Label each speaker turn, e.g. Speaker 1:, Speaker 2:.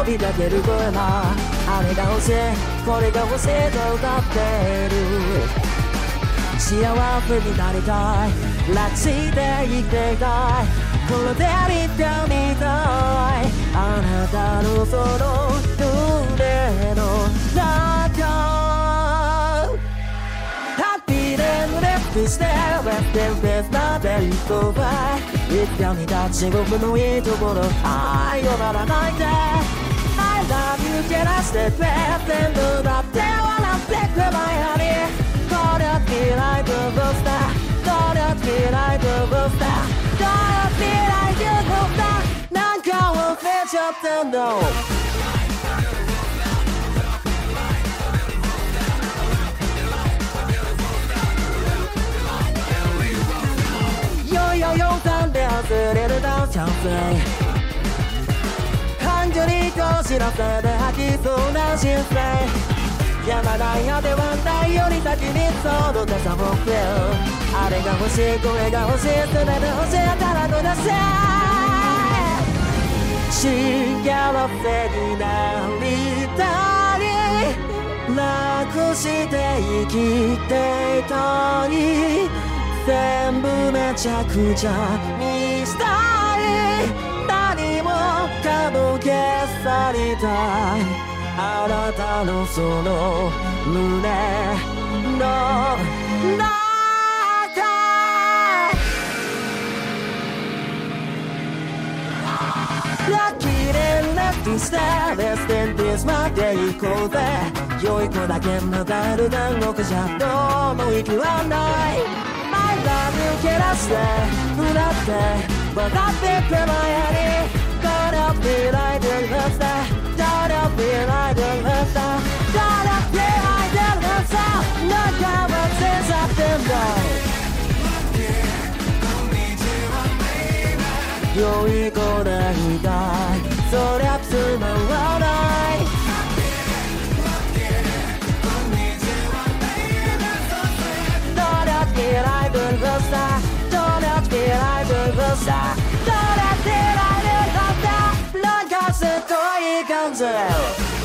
Speaker 1: びかける声なあれが欲しいこれが欲しいと歌っている幸せになりたい楽して生きていたいこの手に手みたいあなたのその胸の中Let's stay, let's dance, let's not let it go by いつかに立ち僕のいいところ愛をならないで I love you 照らしてくれ全部だって笑ってくれ My honey Gonna be like a buster Gonna be like a buster Gonna be like a buster なんか忘れちゃったんだ4-3で外れるダウンチャンス感情にこしらせて吐きそうな心声やまない果てはないより先にその手さもくれあれが欲しいこれが欲しい全て欲しいたらと出せ幸せになりたい楽して生きていたい全部めちゃくちゃにしたい何もかも消さりたいあなたのその胸の中ラッキーでラッキースターレステンディスまで行こうぜ良い子だけ迎える天国じゃどうも行きはないI love you 蹴らして歌って笑ってくれ My honey Gonna be like a monster Gonna be like a monster Gonna be like a monster 仲間全去ってんだ良い子でいたいそりゃつまらないDon't let me like a buster Don't let me like a buster Don't let me like a buster なんかすごい感じ